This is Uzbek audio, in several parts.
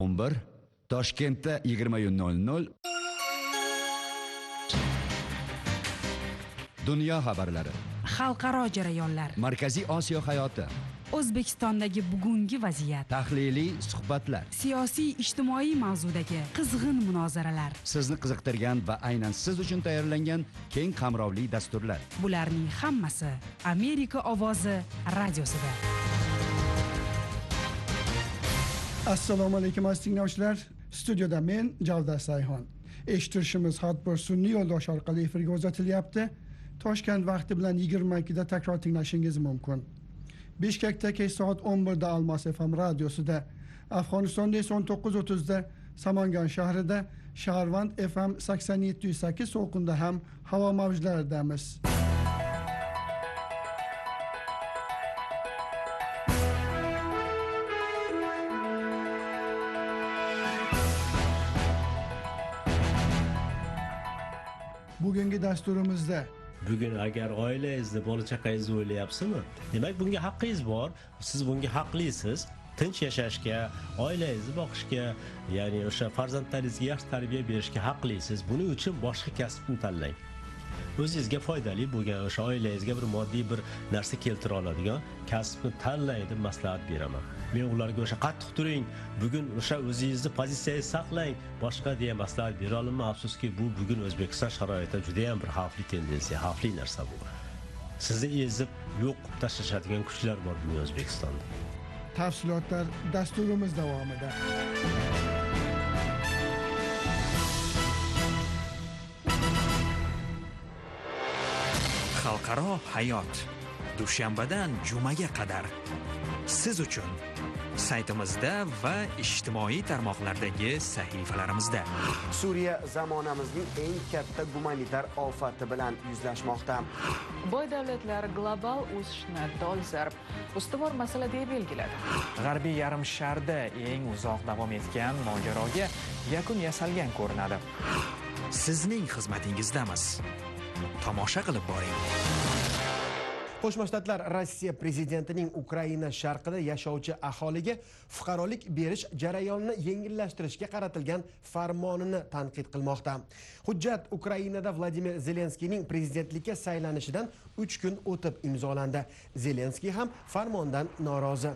11, Toshkentda 20:00. Dunyo xabarlari, xalqaro jarayonlar, Markaziy Osiyo hayoti, O'zbekistondagi bugungi vaziyat, tahliliy suhbatlar, siyosiy ijtimoiy mavzudagi qizg'in munozaralar. sizni qiziqtirgan va aynan siz uchun tayyorlangan keng qamrovli dasturlar. Bularning hammasi Amerika ovozi radiosida. Assalomu alaykum aziz tinglovchilar. Studiyada men Javdat Sayxon. Eshittirishimiz har bir sun'iy yo'ldosh orqali efirga uzatilyapti. Toshkent vaqti bilan 22 da takror tinglashingiz mumkin. Bishkekda kech soat 11 da Almos FM radiosida, Afg'onistonda esa 19:30 da Samangan shahrida, Shaharvand FM 87.8 to'lqinda ham havo mavjlaridamiz. Bugungi dasturimizda Bugun agar oilangizni, bola chaqangizni o'ylayapsizmi? Demak, bunga haqqingiz bor. Siz bunga haqlisiz. Tinch yashashga, oilangizni boqishga, ya'ni o'sha farzandlaringizga yaxshi tarbiya berishga haqlisiz. Buning uchun boshqa kasbni tanlang. O'zingizga foydali bo'lgan o'sha oilangizga bir moddiy bir narsa keltira oladigan kasbni tanlang deb maslahat beraman. Men ularga o'sha qattiq turing, bugun o'sha o'zingizni pozitsiyangizni saqlang, boshqa deya maslahat bera olaman. Afsuski, bu bugun O'zbekiston sharoitida juda ham bir xavfli tendensiya, xavfli narsa bu. Sizni ezib yo'q qilib tashlashadigan kuchlar bor bu O'zbekistonda. tafsilotlar dasturimiz davomida. Xalqaro hayot dushanbadan jumaga qadar siz uchun saytimizda va ijtimoiy tarmoqlardagi sahifalarimizda. Suriya zamonamizning eng katta gumanitar ofati bilan yuzlashmoqda. Boy davlatlar global o'sishni dolzarb ustuvor masala deb belgiladi. G'arbiy yarim sharda eng uzoq davom etgan mojaroga yakun yasalgan ko'rinadi. Sizning xizmatingizdamiz. Tomosha qilib boring. Qo'shma Shtatlar Rossiya prezidentining Ukraina sharqida yashovchi aholiga fuqarolik berish jarayonini yengillashtirishga qaratilgan farmonini tanqid qilmoqda. Hujjat Ukrainada Vladimir Zelenskiyning prezidentlikka saylanishidan 3 kun o'tib imzolandi. Zelenskiy ham farmondan norozi.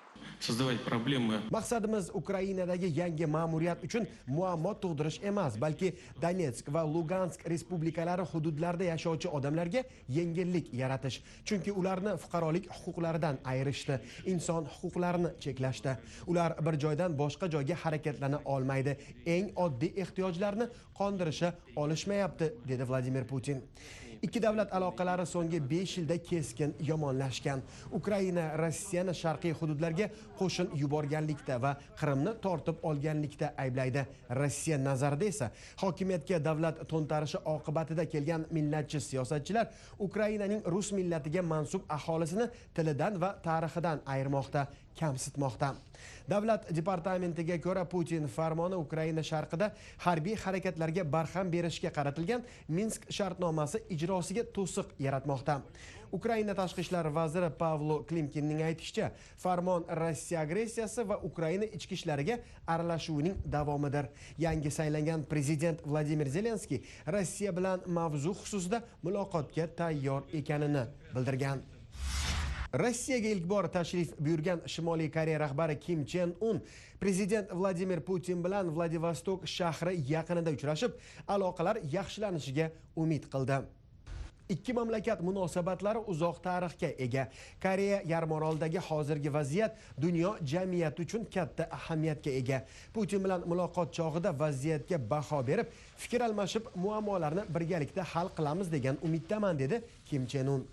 Maqsadimiz Ukrainadagi yangi ma'muriyat uchun muammo tug'dirish emas, balki Donetsk va Lugansk respublikalari hududlarida yashovchi odamlarga yengillik yaratish. Chunki ularni fuqarolik huquqlaridan ayirishdi, inson huquqlarini cheklashdi. Ular bir joydan boshqa joyga harakatlana olmaydi, eng oddiy ehtiyojlarni qondirisha olishmayapti, dedi Vladimir Putin. Ikki davlat aloqalari so'nggi 5 yilda keskin yomonlashgan. Ukraina Rossiyani sharqiy hududlarga qo'shin yuborganlikda va Qrimni tortib olganlikda ayblaydi. Rossiya nazarida esa hokimiyatga davlat to'ntarishi oqibatida kelgan millatchi siyosatchilar Ukrainaning rus millatiga mansub aholisini tilidan va tarixidan ayirmoqda, kamsitmoqda. Davlat departamentiga ko'ra Putin farmoni Ukraina sharqida harbiy harakatlarga barham berishga qaratilgan Minsk shartnomasi ijrosiga to'siq yaratmoqda. Ukraina tashqi ishlar vaziri Pavlo Klimkinning aytishicha, farmon Rossiya agressiyasi va Ukraina ichki ishlariga aralashuvining davomidir. Yangi saylangan prezident Vladimir Zelenskiy Rossiya bilan mavzu xususida muloqotga tayyor ekanini bildirgan. Rossiyaga ilk bor tashrif buyurgan Shimoliy Koreya rahbari Kim Chen Un prezident Vladimir Putin bilan Vladivostok shahri yaqinida uchrashib, aloqalar yaxshilanishiga umid qildi. Ikki mamlakat munosabatlari uzoq tarixga ega. Koreya yarimorolidagi hozirgi vaziyat dunyo jamiyati uchun katta ahamiyatga ega. Putin bilan muloqot chog'ida vaziyatga baho berib, fikr almashib, muammolarni birgalikda hal qilamiz degan umiddaman, dedi Kim Chen Un.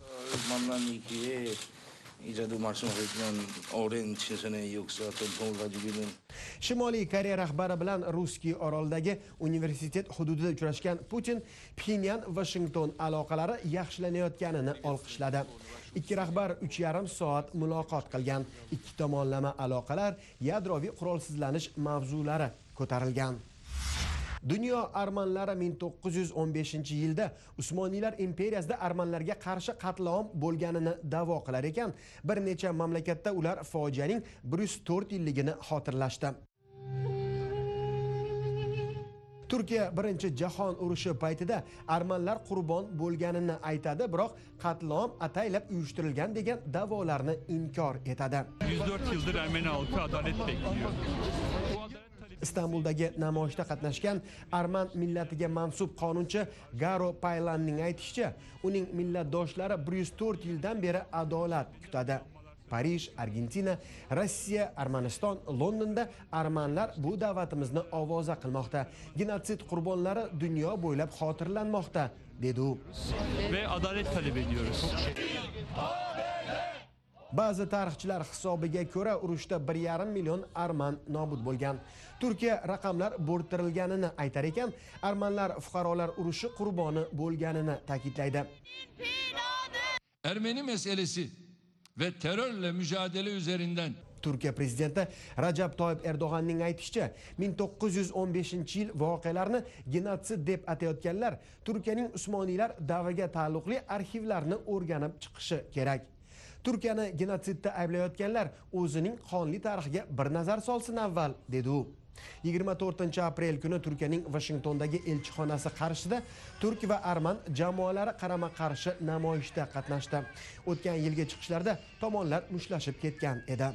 Shimoliy Koreya rahbari bilan Ruskiy orolidagi universitet hududida uchrashgan Putin Pxenyan-Washington aloqalari yaxshilanayotganini olqishladi. Ikki rahbar 3,5 soat muloqot qilgan. Ikki tomonlama aloqalar, yadroviy qurolsizlanish mavzulari ko'tarilgan. Dunyo armanlari 1915-yilda Usmoniylar imperiyasida armanlarga qarshi qatl-om bo'lganini da'vo qilar ekan, bir necha mamlakatda ular fojianing 104 yilligini xotirlashdi. Turkiya Birinchi jahon urushi paytida armanlar qurbon bo'lganini aytadi, biroq qatlom ataylab uyushtirilgan degan da'volarni inkor etadi. 104 yıldır Ermeni halkı adalet bekliyor. İstanbuldagi namoyishda qatnashgan arman millatiga mansub qonunchi Garo Paylanning aytishicha, uning millatdoshlari 104 yildan beri adolat kutadi. Parij, Argentina, Rossiya, Armaniston, Londonda armanlar bu da'vatimizni ovoza qilmoqda. Genotsid qurbonlari dunyo bo'ylab xotirlanmoqda, dedi u. Ve adalet talep ediyoruz. Ba'zi tarixchilar hisobiga ko'ra urushda 1,5 million arman nobud bo'lgan. Turkiya raqamlar bo'rttirilganini aytar ekan, armanlar fuqarolar urushi qurboni bo'lganini ta'kidlaydi. Ermeni meselesi ve terörle mücadele üzerinden Turkiya prezidenti Rajab Toyyib Erdo'g'anning aytishicha, 1915-yil voqealarini genotsid deb atayotganlar Turkiyaning Usmoniylar davriga taalluqli arxivlarni o'rganib chiqishi kerak. Turkiyani genotsidda ayblayotganlar o'zining qonli tarixiga bir nazar solsin avval, dedi u. 24-aprel kuni Turkiyaning Washingtondagi elchixonasi qarshida turk va arman jamoalari qarama-qarshi namoyishda qatnashdi. O'tgan yilgi chiqishlarda tomonlar mushtlashib ketgan edi.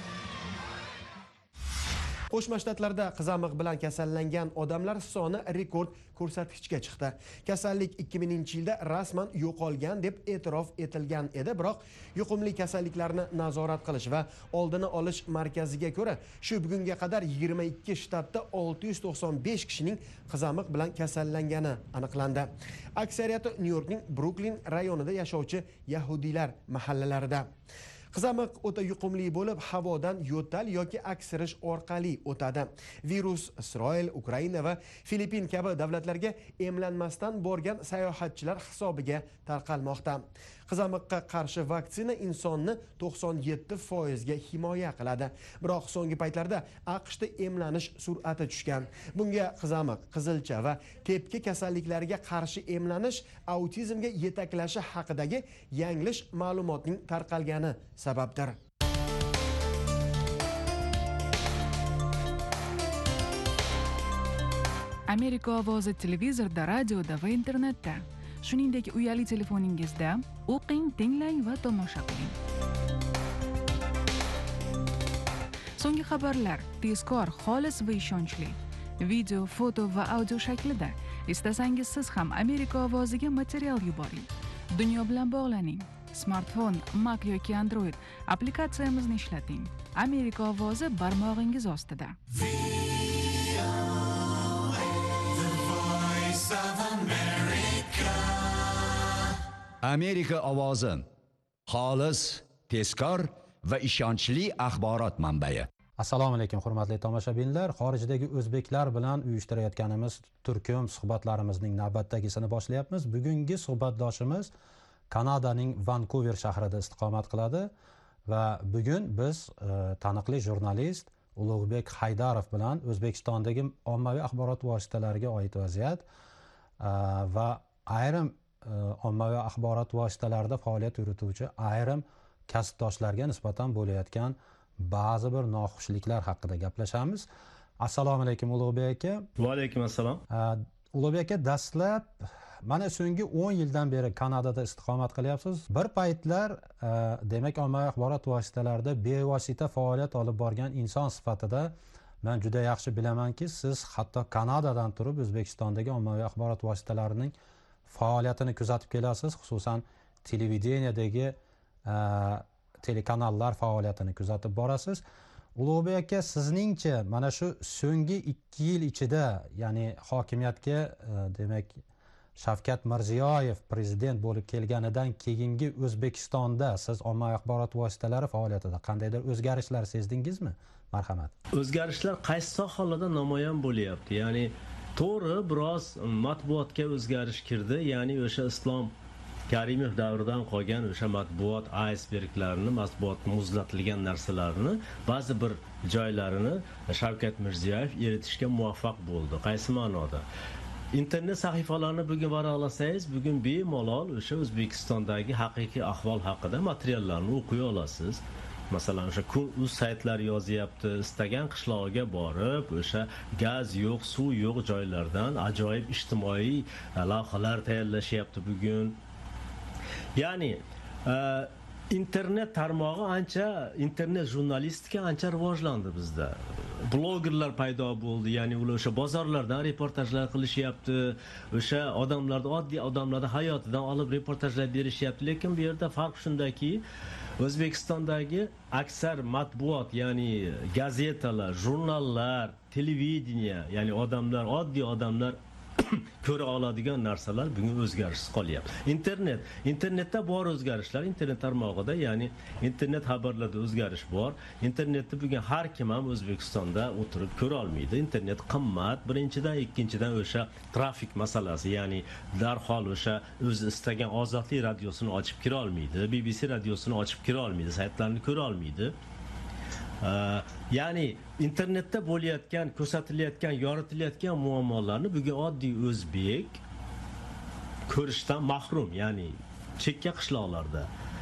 Qo'shma Shtatlarda qizamiq bilan kasallangan odamlar soni rekord ko'rsatkichga chiqdi. Kasallik 2000-yilda rasman yo'qolgan deb e'tirof etilgan edi, biroq yuqumli kasalliklarni nazorat qilish va oldini olish markaziga ko'ra, shu bugunga qadar 22 shtatda 695 kishining qizamiq bilan kasallangani aniqlandi. Aksariyati Nyu-Yorkning Bruklin rayonida yashovchi yahudiylar mahallalarida. Qizamiq o'ta yuqumli bo'lib, havodan yo'tal yoki aksirish orqali o'tadi. Virus Isroil, Ukraina va Filippin kabi davlatlarga emlanmasdan borgan sayohatchilar hisobiga tarqalmoqda. Qizamiqqa qarshi vaksina insonni 97% ga himoya qiladi. Biroq so'nggi paytlarda AQShda emlanish sur'ati tushgan. Bunga qizamiq, qizilcha va tepki kasalliklariga qarshi emlanish autizmga yetaklashi haqidagi yanglish ma'lumotning tarqalgani sababdir. Amerika ovozi televizorda, radioda va internetda. Shuningdek, uyali telefoningizda o'qing, tinglang va tomosha qiling. So'nggi xabarlar tezkor, xolis va ishonchli. Video, foto va audio shaklida. Istasangiz siz ham Amerika ovoziga material yuboring. Dunyo bilan bog'laning. Smartfon, Mac yoki Android applikatsiyamizni ishlating. Amerika ovozi barmog'ingiz ostida. Amerika ovozi xolis, tezkor va ishonchli axborot manbai. Assalomu alaykum hurmatli tomoshabinlar. Xorijdagi o'zbeklar bilan uyushtirayotganimiz turkum suhbatlarimizning navbatdagisini boshlayapmiz. Bugungi suhbatdoshimiz Kanadaning Vancouver shahrida istiqomat qiladi va bugun biz taniqli jurnalist Ulug'bek Haydarov bilan O'zbekistondagi ommaviy axborot vositalariga oid vaziyat va ayrim ommaviy axborot vositalarida faoliyat yurituvchi ayrim kasbdoshlarga nisbatan bo'layotgan ba'zi bir noxushliklar haqida gaplashamiz. Assalomu alaykum Ulug'bek aka. Va alaykum assalom. Ulug'bek aka, dastlab mana so'nggi 10 yildan beri Kanadada istiqomat qilyapsiz. Bir paytlar demak ommaviy axborot vositalarida bevosita faoliyat olib borgan inson sifatida men juda yaxshi bilamanki, siz hatto Kanadadan turib O'zbekistondagi ommaviy axborot vositalarining faoliyatini kuzatib kelasiz, xususan televideniyadagi telekanallar faoliyatini kuzatib borasiz. Ulug'bek aka, sizningcha mana shu so'nggi 2 yil ichida, ya'ni hokimiyatga demak Shavkat Mirziyoyev prezident bo'lib kelganidan keyingi O'zbekistonda siz ommaviy axborot vositalari faoliyatida qandaydir o'zgarishlar sezdingizmi? Marhamat. O'zgarishlar qaysi sohalarda namoyon bo'lyapti? Ya'ni to'g'ri, biroz matbuotga o'zgarish kirdi, ya'ni o'sha Islom Karimov davridan qolgan o'sha matbuot aysberglarini, matbuot muzlatilgan narsalarni, ba'zi bir joylarini Shavkat Mirziyoyev eritishga muvaffaq bo'ldi. Qaysi ma'noda? Internet sahifalarni bugun varaqlasangiz, bugun bemalol o'sha O'zbekistondagi haqiqiy ahvol haqida materiallarni o'qiy olasiz. masalan o'sha kun.uz saytlari yozyapti, istagan qishlog'iga borib o'sha gaz yo'q, suv yo'q joylardan ajoyib ijtimoiy lavhalar tayyorlashyapti bugun. Ya'ni internet tarmog'i internet jurnalistika ancha rivojlandi bizda. Blogerlar paydo bo'ldi, ya'ni ular o'sha bozorlardan reportajlar qilishyapti, o'sha oddiy odamlarning hayotidan olib reportajlar berishyapti. Lekin bu yerda farq shundaki, O'zbekistondagi aksar matbuot, ya'ni gazetalar, jurnallar, televideniya, ya'ni oddiy odamlar ko'ra oladigan narsalar bugun o'zgarishsiz qolyapti. Internetda bor o'zgarishlar, internet tarmog'ida, ya'ni internet xabarlarda o'zgarish bor. Internetni bugun har kim ham O'zbekistonda o'tirib ko'ra olmaydi. Internet qimmat, birinchidan, ikkinchidan o'sha trafik masalasi, ya'ni darhol o'sha o'zi istagan ozodlik radiosini ochib kira olmaydi, BBC radiosini ochib kira olmaydi, saytlarni ko'ra olmaydi. Ya'ni internetda bo'layotgan, ko'rsatilayotgan, yoritilayotgan muammolarni bugun oddiy o'zbek ko'rishdan mahrum, ya'ni chekka qishloqlarda.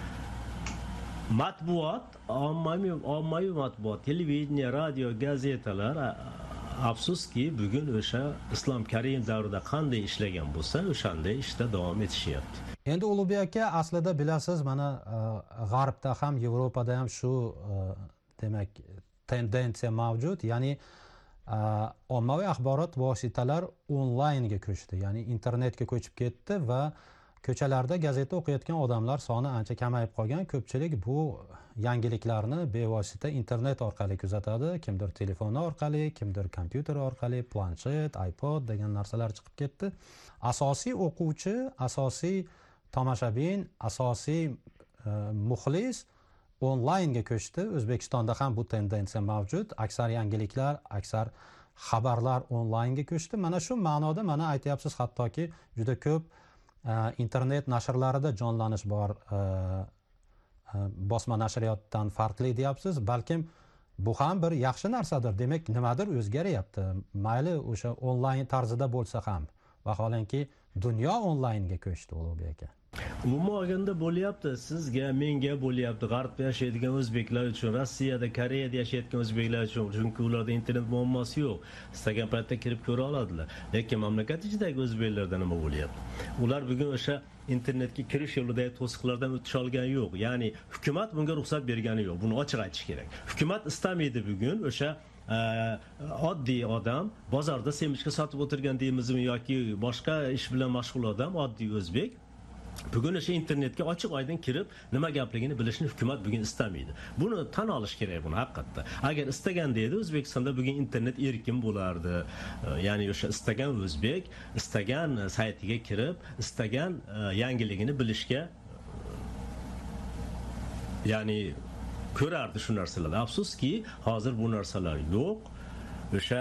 Matbuot, ommaviy matbuot, televideniya, radio, gazetalar afsuski bugun o'sha Islom Karimov davrida qanday ishlagan bo'lsa, o'shanday ishda davom etishyapti. Endi Ulug'bek aka, aslida bilasiz, mana G'arbda ham, Yevropada ham shu demak tendensiya mavjud, ya'ni ommaviy axborot vositalar onlaynga ko'chdi, ya'ni internetga ko'chib ketdi va ko'chalarda gazeta o'qiyotgan odamlar soni ancha kamayib qolgan. Ko'pchilik bu yangiliklarni bevosita internet orqali kuzatadi, kimdir telefoni orqali, kimdir kompyuter orqali, planshet, iPod degan narsalar chiqib ketdi. Asosiy o'quvchi, asosiy tomoshabin, asosiy muxlis onlaynga ko'chdi. O'zbekistonda ham bu tendensiya mavjud. Aksar yangiliklar, aksar xabarlar onlaynga ko'chdi. Mana shu ma'noda mana aytyapsiz, hattoki juda ko'p internet nashrlarida jonlanish bor, bosma nashriyotdan farqli deyapsiz. Balkim bu ham bir yaxshi narsadir. Demak, nimadir o'zgaryapti. Mayli o'sha onlayn tarzida bo'lsa ham. Vaholanki dunyo onlaynga ko'chdi, Ulug'bek aka. Umuman olganda bo'lyapti, sizga, menga bo'lyapti, G'arbda yashaydigan o'zbeklar uchun, Rossiyada, Koreyada yashayotgan o'zbeklar uchun, chunki ularda internet muammosi yo'q. Istagan paytda kirib ko'ra oladilar. Lekin mamlakat ichidagi o'zbeklarda nima bo'lyapti? Ular bugun o'sha internetga kirish yo'lidagi to'siqlardan o'tish olgani yo'q. Ya'ni hukumat bunga ruxsat bergani yo'q. Buni ochiq aytish kerak. Hukumat istamaydi bugun o'sha oddiy odam bozorda semichka sotib o'tirgan deymizmi yoki boshqa ish bilan mashg'ul odam, oddiy o'zbek bugun o'sha internetga ochiq oydin kirib nima gapligini bilishni hukumat bugun istamaydi. Buni tan olish kerak, buni haqiqatda. Agar istaganda edi, O'zbekistonda bugun internet erkin bo'lardi. Ya'ni o'sha istagan o'zbek istagan saytiga kirib, istagan yangiligini bilishga, ya'ni ko'rardi shu narsalarni. Afsuski, hozir bu narsalar yo'q. O'sha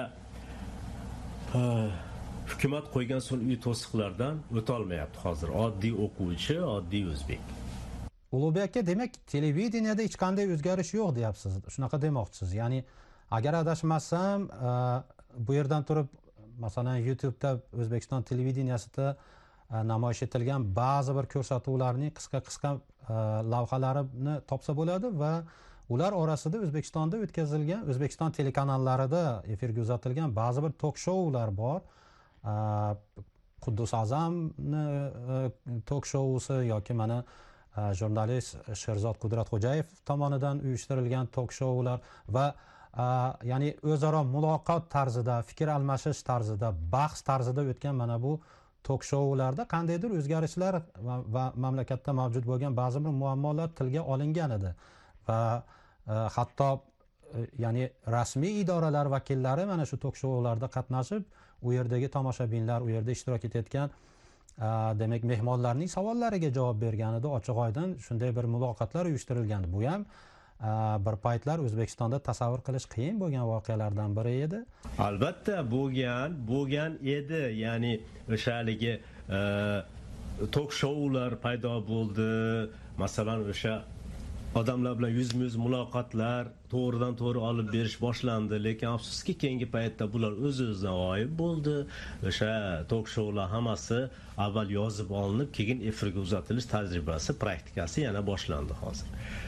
hukumat qo'ygan sun'iy to'siqlardan o'tolmayapti hozir oddiy o'quvchi, oddiy o'zbek. Ulug'bek aka, demak, televideniyada hech qanday o'zgarish yo'q deyapsiz. Shunaqa demoqchisiz. Ya'ni agar adashmasam, bu yerdan turib, masalan, YouTube'da O'zbekiston televideniyasida namoyish etilgan ba'zi bir ko'rsatuvlarning qisqa lavhalarini topsa bo'ladi va ular orasida O'zbekistonda o'tkazilgan, O'zbekiston telekanallarida efirga uzatilgan ba'zi bir tok-shoular bor. Quddus Azamni tok-shousi yoki mana jurnalist Sherzod Qudratxo'jayev tomonidan uyushtirilgan tok-shoular va ya'ni o'zaro muloqot tarzida, fikr almashish tarzida, bahs tarzida o'tgan mana bu tok-shoularda qandaydir o'zgarishlar va mamlakatda mavjud bo'lgan ba'zi bir muammolar tilga olingan edi va hatto ya'ni rasmiy idoralar vakillari mana shu tok-shoularda qatnashib, u yerdagi tomoshabinlar, u yerda ishtirok etayotgan demak mehmonlarning savollariga javob berganida ochiq oydin shunday bir muloqotlar uyushtirilgandi. Bu ham bir paytlar O'zbekistonda tasavvur qilish qiyin bo'lgan voqealardan biri edi. Albatta bo'lgan edi. Ya'ni o'sha haligi tok-shoular paydo bo'ldi. Masalan, o'sha odamlar bilan yuzma-yuz muloqotlar to'g'ridan to'g'ri olib berish boshlandi, lekin afsuski keyingi paytda bular o'z-o'zidan g'oyib bo'ldi. O'sha tok-shoular hammasi avval yozib olinib, keyin efirga uzatilish tajribasi, praktikasi yana boshlandi hozir.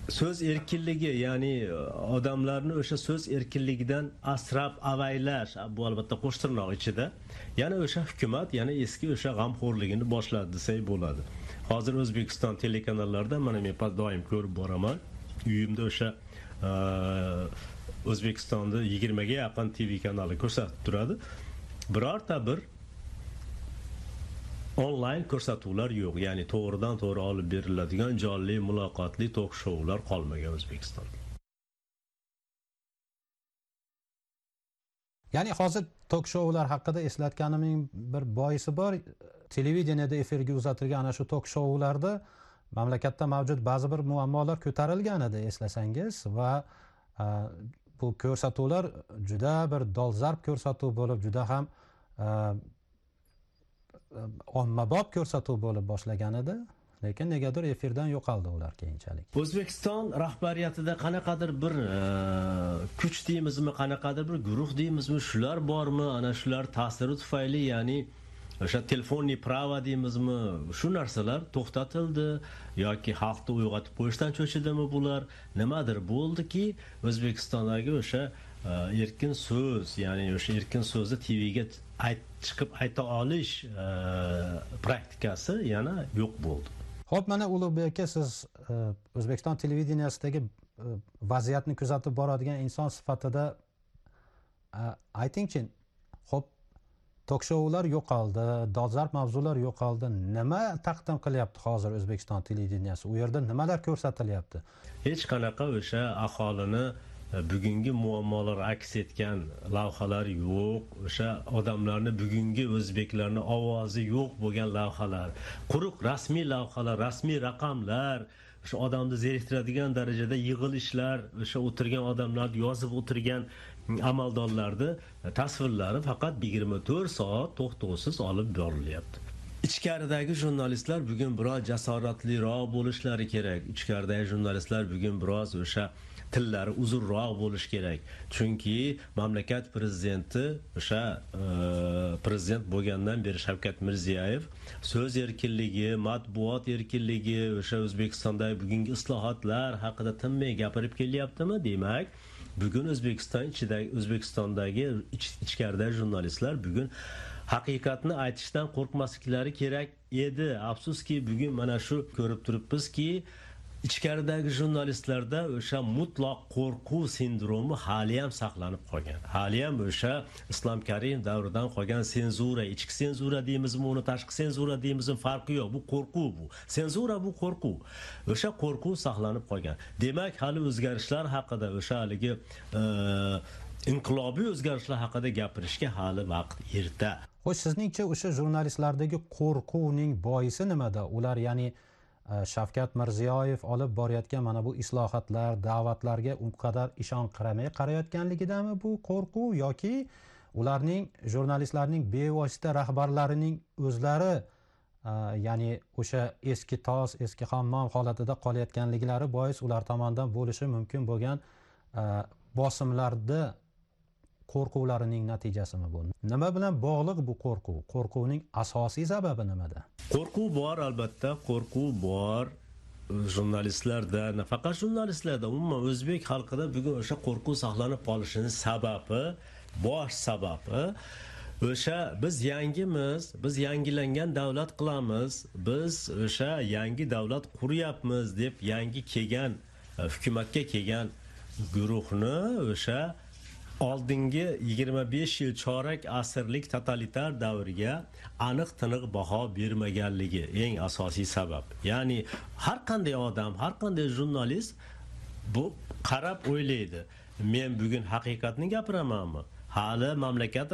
so'z erkinligi, ya'ni odamlarni o'sha so'z erkinligidan asrab avaylash, bu albatta qo'sh tirnoq ichida, yana o'sha hukumat yana eski o'sha g'amxo'rligini boshladi desak bo'ladi. Hozir O'zbekiston telekanallarida mana men doim ko'rib boraman. Uyimda o'sha O'zbekistonda 20 ga yaqin TV kanali ko'rsatib turadi. Birorta bir onlayn ko'rsatuvlar yo'q, ya'ni to'g'ridan to'g'ri olib beriladigan jonli muloqotli tok-shoular qolmagan O'zbekistonda. Ya'ni hozir tok-shoular haqida eslatganimning bir boisi bor. Televideniyada efirga uzatilgan ana shu tok-shoularda mamlakatda mavjud ba'zi bir muammolar ko'tarilgan edi, eslasangiz, va bu ko'rsatuvlar juda bir dolzarb ko'rsatuv bo'lib, juda ham ommabop ko'rsatuv bo'lib boshlagan edi, lekin negadir efirdan yo'qoldi ular keyinchalik. O'zbekiston rahbariyatida qanaqadir bir kuch deymizmi, qanaqadir bir guruh deymizmi, shular bormi, ana shular ta'siri tufayli, ya'ni o'sha telefonni prava deymizmi, shu narsalar to'xtatildi yoki xalqni uyg'otib qo'yishdan cho'chidimi bular? Nimadir bo'ldiki, O'zbekistondagi o'sha erkin so'z, ya'ni o'sha erkin so'zni TVga chiqib ayta olish praktikasi yana yo'q bo'ldi. Xo'p, mana Ulug'bek aka, siz O'zbekiston televideniyasidagi vaziyatni kuzatib boradigan inson sifatida aytingchi, xo'p, tok-shoular yo'qoldi, dolzarb mavzular yo'qoldi. Nima taqdim qilyapti hozir O'zbekiston televideniyasi? U yerda nimalar ko'rsatilyapti? Hech qanaqa o'sha aholini bugungi muammolar aks etgan lavhalar yo'q, o'sha odamlarni, bugungi o'zbeklarni ovozi yo'q bo'lgan lavhalar, quruq rasmiy lavhalar, rasmiy raqamlar, o'sha odamni zeriktiradigan darajada yig'ilishlar, o'sha o'tirgan odamlarni yozib o'tirgan amaldorlarni tasvirlari faqat 24 soat to'xtovsiz olib borilyapti. Ichkaridagi jurnalistlar bugun biroz jasoratliroq bo'lishlari kerak. Ichkaridagi jurnalistlar bugun biroz o'sha tillari uzunroq bo'lish kerak. Chunki mamlakat prezidenti, o'sha prezident bo'lgandan beri Shavkat Mirziyoyev so'z erkinligi, matbuot erkinligi, o'sha O'zbekistondagi bugungi islohotlar haqida tinmay gapirib kelyaptimi? Demak, bugun O'zbekistondagi ichkaridagi jurnalistlar bugun haqiqatni aytishdan qo'rqmasliklari kerak edi. Afsuski bugun mana shu ko'rib turibmizki, ichkaridagi jurnalistlarda o'sha mutlaq qo'rquv sindromi hali ham saqlanib qolgan. Hali ham o'sha Islom Karimov davridan qolgan senzura, ichki senzura deymizmi, uni tashqi senzura deymizmi, farqi yo'q. Bu qo'rquv, bu senzura, bu qo'rquv. O'sha qo'rquv saqlanib qolgan. Demak, hali o'zgarishlar haqida, o'sha haligi inqilobiy o'zgarishlar haqida gapirishga hali vaqt erta. Xo'sh, sizningcha o'sha jurnalistlardagi qo'rquvning boisi nimada? Ular, ya'ni Shavkat Mirziyoyev olib borayotgan mana bu islohotlar, da'vatlarga u qadar ishonqiramay qarayotganligidami bu qo'rquv, yoki ularning, jurnalistlarning bevosita rahbarlarining o'zlari, ya'ni o'sha eski tos, eski hammom holatida qolayotganliklari bois ular tomonidan bo'lishi mumkin bo'lgan bosimlarda qo'rquvlarining natijasimi bu? Nima bilan bog'liq bu qo'rquv? Qo'rquvning asosiy sababi nimada? Qo'rquv bor, albatta, qo'rquv bor. Jurnalistlarda, nafaqat jurnalistlarda, umuman o'zbek xalqida bugun o'sha qo'rquv saqlanib qolishining sababi, bosh sababi o'sha biz yangimiz, biz yangilangan davlat qilamiz, biz o'sha yangi davlat quryapmiz deb yangi kelgan hukumatga kelgan guruhni o'sha oldingi 25 yil chorak asrlik totalitar davriga aniq tiniq baho bermaganligi eng asosiy sabab. Ya'ni har qanday odam, har qanday jurnalist bu qarab o'ylaydi, men bugun haqiqatni gapiramanmi? Hali mamlakat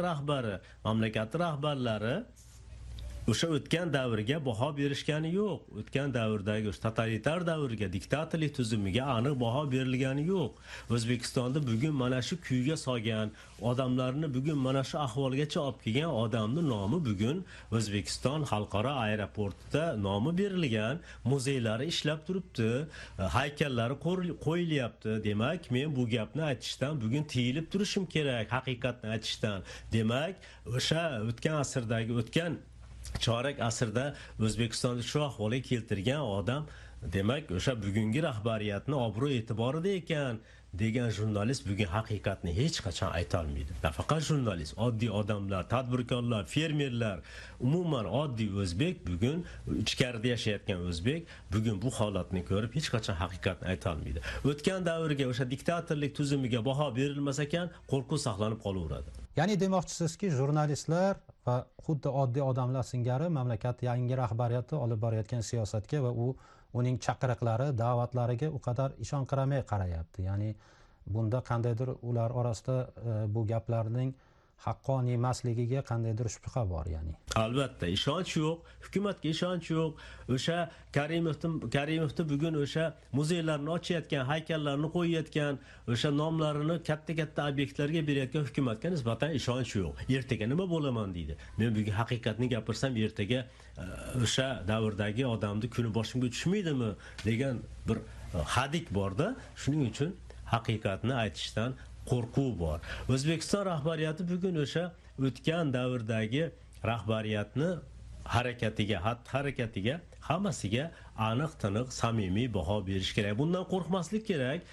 rahbarlari o'sha o'tgan davrga baho berishgani yo'q. O'tgan davrdagi totalitar davrga, diktatorlik tuzumiga aniq baho berilgani yo'q. O'zbekistonda bugun mana shu kuyga solgan odamlarni, bugun mana shu ahvolgacha olib kelgan odamning nomi bugun O'zbekiston xalqaro aeroportida nomi berilgan, muzeylari ishlab turibdi, haykallari qo'yilyapti. Demak, men bu gapni aytishdan bugun tiyilib turishim kerak, haqiqatni aytishdan. Demak, o'sha o'tgan asrdagi, o'tgan chorak asrda O'zbekistonni shu ahvolga keltirgan odam demak o'sha bugungi rahbariyatni obro' e'tiborida ekan degan jurnalist bugun haqiqatni hech qachon ayta olmaydi. Nafaqat jurnalist, oddiy odamlar, tadbirkorlar, fermerlar, umuman oddiy o'zbek bugun ichkarida yashayotgan o'zbek bugun bu holatni ko'rib hech qachon haqiqatni ayta olmaydi. O'tgan davrga o'sha diktatorlik tuzumiga baho berilmas ekan, qo'rquv saqlanib qolaveradi. Ya'ni demoqchisizki, jurnalistlar va xuddi oddiy odamlar singari mamlakat yangi rahbariyati olib borayotgan siyosatga va uning chaqiriqlari, da'vatlariga u qadar ishonqiramay qarayapti. Ya'ni bunda qandaydir ular orasida bu gaplarning haqqoniy emasligiga qandaydir shubha bor, ya'ni. Albatta, ishonch yo'q, hukumatga ishonch yo'q. O'sha Karimovni bugun o'sha muzeylarni ochayotgan, haykallarni qo'yayotgan, o'sha nomlarini katta-katta obyektlarga berayotgan hukumatga nisbatan ishonch yo'q. Ertaga nima bo'laman deydi. Men bugun haqiqatni gapirsam, ertaga o'sha davrdagi odamni kuni boshimga tushmaydimi degan bir hadik borda. Shuning uchun haqiqatni aytishdan qo'rquv bor. O'zbekiston rahbariyati bugun o'sha o'tgan davrdagi rahbariyatni harakatiga, hammasiga aniq-tiniq, samimiy baho berish kerak. Bundan qo'rqmaslik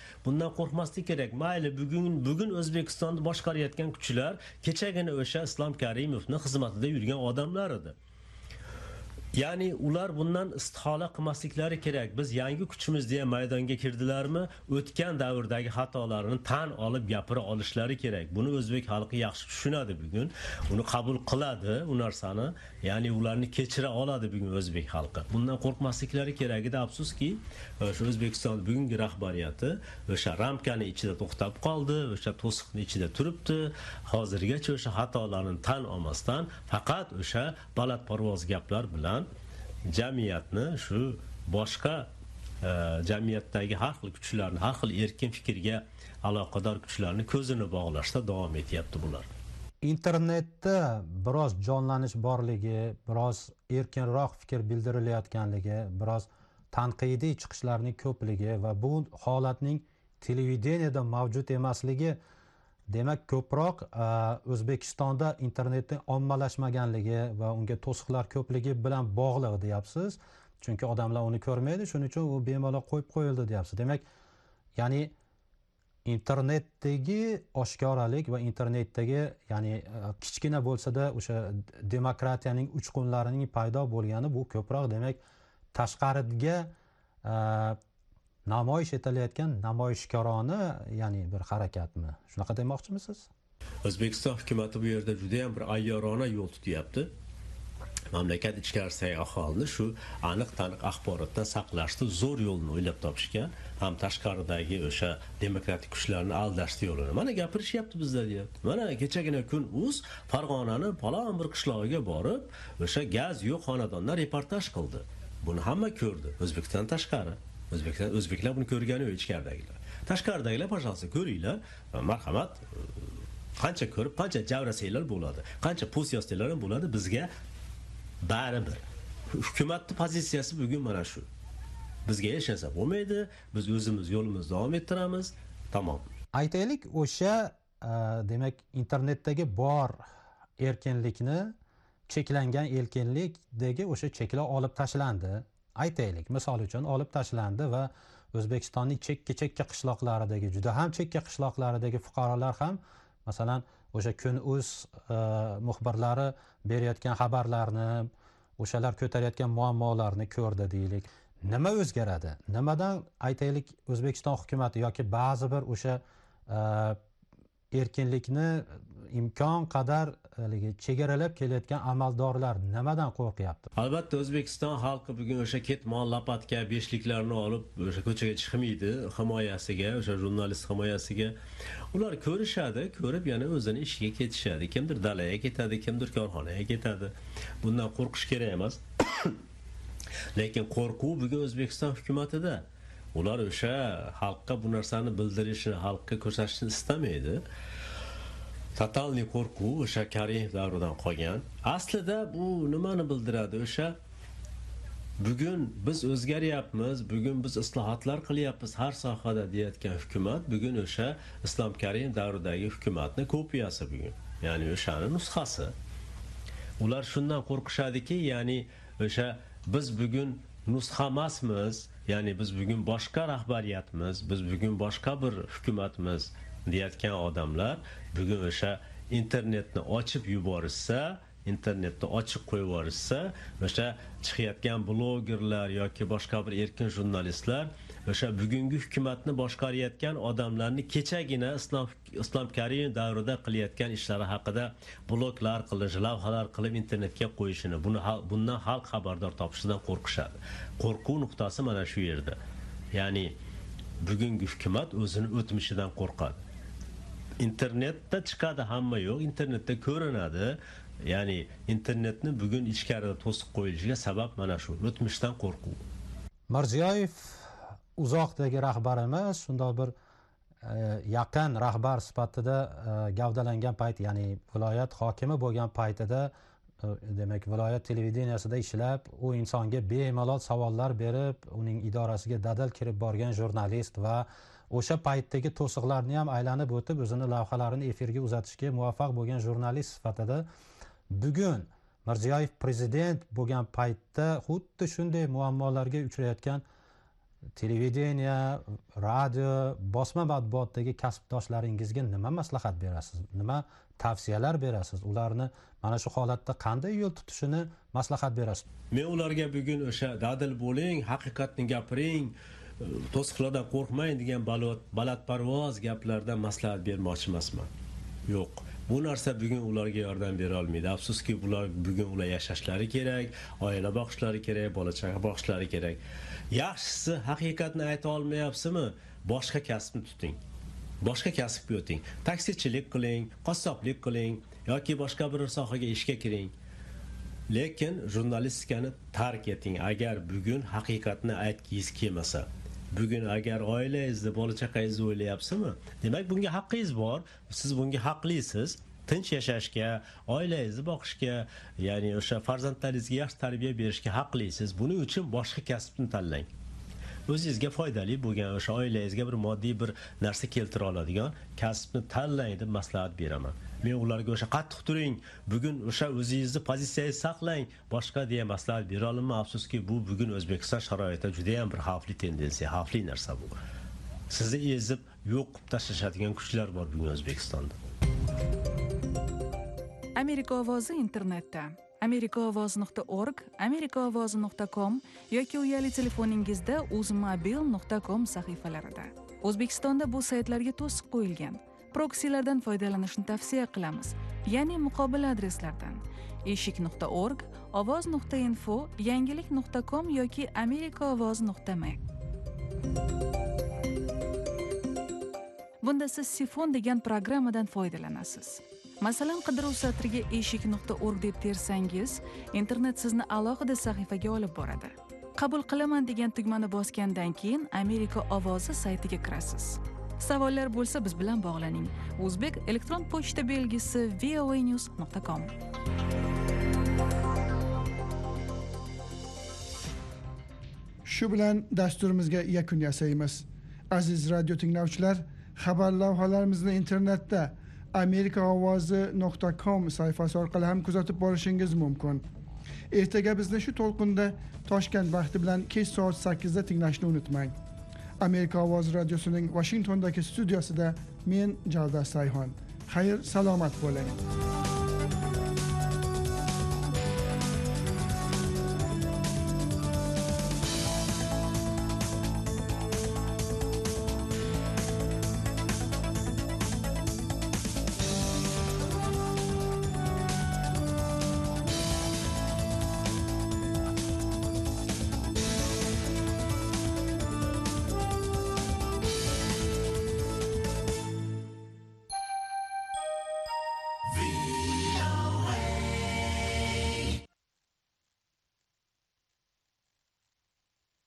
kerak. Mayli, bugun O'zbekistonni boshqarayotgan kuchlar kechagina o'sha Islom Karimovning xizmatida yurgan odamlar edi. Ya'ni ular bundan istihola qilmasliklari kerak. Biz yangi kuchimiz deya maydonga kirdilarmi, o'tgan davrdagi xatolarini tan olib gapira olishlari kerak. Buni o'zbek xalqi yaxshi tushunadi bugun. Uni qabul qiladi, u narsani, ya'ni ularni kechira oladi bugun o'zbek xalqi. Bundan qo'rqmasliklari kerak edi. Afsuski, o'sha O'zbekiston bugungi rahbariyati o'sha ramkani ichida to'xtab qoldi, o'sha to'siqning ichida turibdi. Hozirgacha o'sha xatolarni tan olmasdan faqat o'sha balandparvoz gaplar bilan jamiyatni, shu boshqa jamiyatdagi har xil kuchlarni, har xil erkin fikrga aloqador kuchlarni ko'zini bog'lashda davom etyapti bular. Internetda biroz jonlanish borligi, biroz erkinroq fikr bildirilayotganligi, biroz tanqidiy chiqishlarning ko'pligi va bu holatning televideniyada mavjud emasligi, demak ko'proq O'zbekistonda internetning ommalashmaganligi va unga to'siqlar ko'pligi bilan bog'liq deyapsiz. Chunki odamlar uni ko'rmaydi, shuning uchun u bemalol qo'yib qo'yildi deyapsiz. Demak, ya'ni internetdagi oshkoralik va internetdagi, ya'ni kichkina bo'lsa-da o'sha demokratiyaning uchqunlarining paydo bo'lgani bu ko'proq demak tashqariga namoyish etilayotgan namoyishkorona, ya'ni bir harakatmi? Shunaqa demoqchimisiz? O'zbekiston hukumatı bu yerda juda ham bir ayyorona yo'l tutyapti. Mamlakat ichkarisidagi aholini shu aniq-taniq axborotdan saqlashni zo'r yo'lni o'ylab topishgan, ham tashqaridagi o'sha demokratik kuchlarni aldashni yo'lini. Mana gapirishyapti bizlar deyapti. Mana kechagina kun Farg'onani falon bir qishlog'iga borib, o'sha gaz yo'q xonadondan reportaj qildi. Buni hamma ko'rdi, O'zbekiston tashqari. O'zbeklar buni ko'rgani yo'q, ichkaridagilar. Tashqaridagilar, pashasi ko'ringlar, marhamat, qancha ko'rib, qancha javrasanglar bo'ladi, qancha post yozsanglar ham bo'ladi, bizga baribir. Hukumatning pozitsiyasi bugun mana shu. Bizga hech narsa bo'lmaydi, biz o'zimiz yo'limizni davom ettiramiz. Tamom. Aytaylik, o'sha demak internetdagi bor erkinlikni, cheklangan erkinlikdagi o'sha cheklov olib tashlandi. Aytaylik, misol uchun olib tashlandi va O'zbekistonning chekka qishloqlaridagi, juda ham chekka qishloqlaridagi fuqarolar ham masalan o'sha Kun.uz muxbirlari berayotgan xabarlarni, o'shalar ko'tarayotgan muammolarni ko'rdi deylik. Nima o'zgaradi? Nimadan aytaylik O'zbekiston hukumatı yoki ba'zi bir o'sha erkinlikni imkon qadar chegaralab kelayotgan amaldorlar nimadan qo'rqyapti? Albatta O'zbekiston xalqi bugun o'sha ketmon, lapatga, beshliklarni olib o'sha ko'chaga chiqmaydi, himoyasiga, o'sha jurnalist himoyasiga. Ular ko'rishadi, ko'rib yana o'zini ishiga ketishadi. Kimdir dalaga ketadi, kimdir korxonaga ketadi. Bundan qo'rqish kerak emas. Lekin qo'rquv bugun O'zbekiston hukumatida. Ular o'sha xalqqa bu narsani bildirishni, xalqqa ko'rsatishni istamaydi. Totalniy qo'rquv o'sha Karimov davridan qolgan. Aslida bu nimani bildiradi? O'sha bugun biz o'zgaryapmiz, bugun biz islohotlar qilyapmiz har sohada deyotgan hukumat bugun o'sha Islom Karimov davridagi hukumatning kopiyasi bugun. Ya'ni o'shaning nusxasi. Ular shundan qo'rqishadiki, ya'ni o'sha biz bugun nusxa emasmiz, ya'ni biz bugun boshqa rahbariyatmiz, biz bugun boshqa bir hukumatmiz deyotgan odamlar bugun o'sha internetni ochib yuborishsa, internetni ochiq qo'yib yuborishsa, o'sha chiqayotgan blogerlar yoki boshqa bir erkin jurnalistlar o'sha bugungi hukumatni boshqarayotgan odamlarni kechagina Islom Karimov davrida qilayotgan ishlari haqida bloglar qilish, lavhalar qilib internetga qo'yishini, bundan xalq xabardor topishidan qo'rqishadi. Qo'rquv nuqtasi mana shu yerda. Ya'ni bugungi hukumat o'zini o'tmishidan qo'rqadi. internetda chiqadi hamma yo'q, internetda ko'rinadi. Ya'ni internetni bugun ichkarida to'sib qo'yilishiga sabab mana shu, o'tmishdan qo'rquv. Mirziyoyev uzoqdagi rahbarimiz shundoq bir yaqin rahbar sifatida gavdalangan payt, ya'ni viloyat hokimi bo'lgan paytida demak viloyat televideniyasida ishlab, u insonga bemalol savollar berib, uning idorasiga dadil kirib borgan jurnalist va o'sha paytdagi to'siqlarni ham aylanib o'tib, o'zini lavhalarini efirga uzatishga muvaffaq bo'lgan jurnalist sifatida bugun Mirziyoyev prezident bo'lgan paytda xuddi shunday muammolarga uchrayotgan televideniya, radio, bosma matbuotdagi kasbdoshlaringizga nima maslahat berasiz? Nima tavsiyalar berasiz? Ularni mana shu holatda qanday yo'l tutishini maslahat berasiz? Men ularga bugun o'sha dadil bo'ling, haqiqatni gapiring, to'siqlardan qo'rqmang degan balandparvoz gaplardan maslahat bermoqchi emasman. Yo'q. Bu narsa bugun ularga yordam bera olmaydi. Afsuski, bugun ular yashashlari kerak, oila boqishlari kerak, bola chaqa boqishlari kerak. Yaxshisi, haqiqatni ayta olmayapsizmi? Boshqa kasbni tuting. Boshqa kasbga o'ting. Taksichilik qiling, qassoblik qiling yoki boshqa bir sohaga ishga kiring. Lekin jurnalistikani tark eting. Agar bugun haqiqatni aytgingiz kelmasa, bugun agar oilangizni, bola chaqangizni o'ylayapsizmi? Demak, bunga haqqingiz bor. Siz bunga haqlisiz. Tinch yashashga, oilangizni boqishga, ya'ni o'sha farzandlaringizga yaxshi tarbiya berishga haqlisiz. Buning uchun boshqa kasbni tanlang. O'zingizga foydali bo'lgan, o'sha oilangizga bir moddiy bir narsa keltira oladigan kasbni tanlang deb maslahat beraman. Men ularga o'sha qattiq turing, bugun o'sha o'zingizni pozitsiyangizni saqlang, boshqa deya maslahat bera olaman. Afsuski, bu bugun O'zbekiston sharoitida juda ham bir xavfli tendensiya, xavfli narsa bu. Sizni ezib yo'q qilib tashlashadigan kuchlar bor bugun O'zbekistonda. Amerika ovozi internetda amerikaovozi.org, amerikaovozi.com yoki uyali telefoningizda uzmobil.com sahifalarida. O'zbekistonda bu saytlarga to'siq qo'yilgan. Proksilardan foydalanishni tavsiya qilamiz, ya'ni muqobil adreslardan eshik.org, ovoz.info, yangilik.com yoki amerikaovozi.me. Bunda siz Sifon degan programmadan foydalanasiz. Masalan, qidiruv satriga eshik.org deb tersangiz, internet sizni alohida sahifaga olib boradi. Qabul qilaman degan tugmani bosgandan keyin Amerika ovozi saytiga kirasiz. Savollar bo'lsa biz bilan bog'laning. O'zbek elektron pochta belgisi voanews.com. Shu bilan dasturimizga yakun yasaymiz. Aziz radio tinglovchilar, xabar lavhalarimizni internetda amerikaovozi.com sayfasi orqali ham kuzatib borishingiz mumkin. Ertaga bizni shu to'lqinda Toshkent vaqti bilan kech soat 8 da tinglashni unutmang. Amerika ovozi radiosining Washingtondagi studiyasida men Javdar Sayhon. Xayr, salomat bo'ling.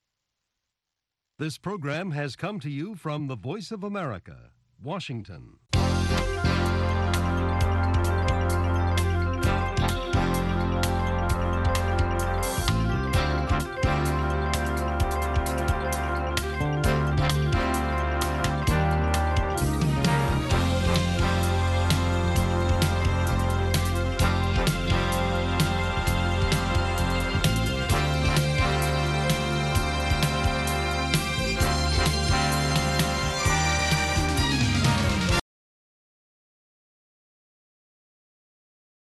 This program has come to you from the Voice of America, Washington.